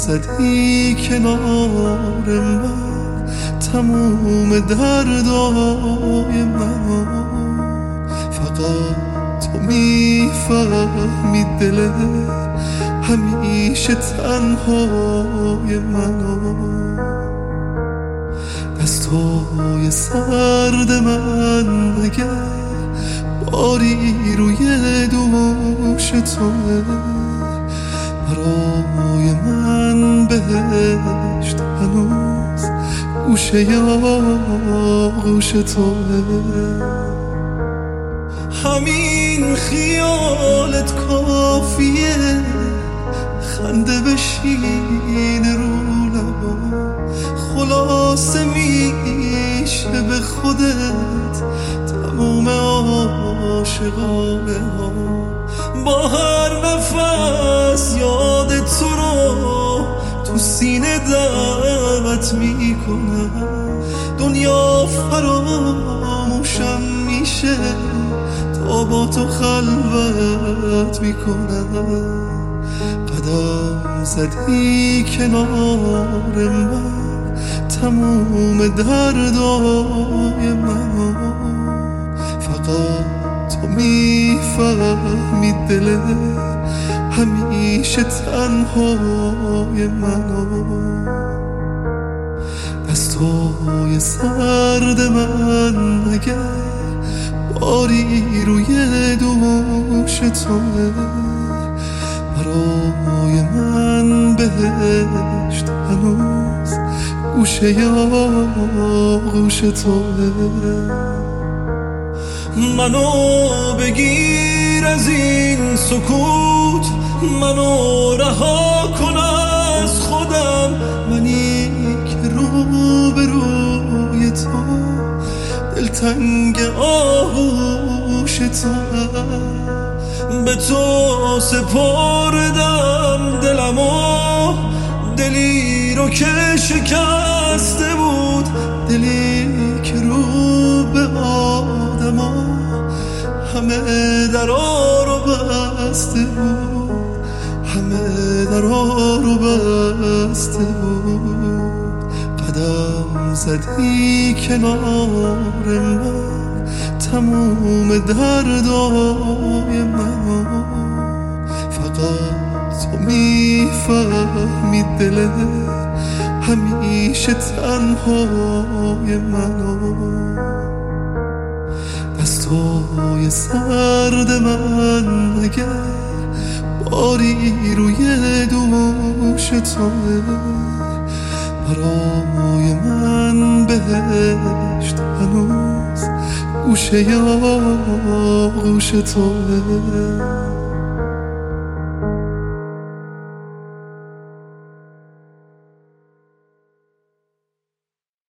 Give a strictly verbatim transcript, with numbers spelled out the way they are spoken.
زدی کنار من تموم دردای من، فقط تو میفهمی دل همیشه تنهای منو. دستای سرد من مگر باری روی دوش توه، برای من بهشت هنوز گوشه یا گوش توه. همین خیالت کافیه خنده بشینه رو لبا، خلاصه میشه به خودت تموم عاشقانه ها. با هر نفس یاد تو رو تو سینه دمت میکنم، دنیا فراموشم میشه تا با تو خلوت میکنم. قدم زدی کنار من تموم دردای من، فقط تو میفهمی دل همیشه تنهای منو. دستای سرد من مگر باری روی دوش توه، برای من بهشت هنوز گوشه یا گوش توه. منو بگیر از این سکوت، منو رها کن از خودم، منی که رو به روی تو دلتنگ آغوش توام. به تو سپردم دلمو، دلی رو که شکسته بود، دلی که رو به آدما همه درا رو بسته بود، همه درا رو بسته بود. قدم زدی کنار من تموم دردای من، فقط تو میفهمی دل همیشه تنهای منو. دستای سرد من مگر باری روی دوش توه، برای من بهشت هنوز گوشه یا گوش توه.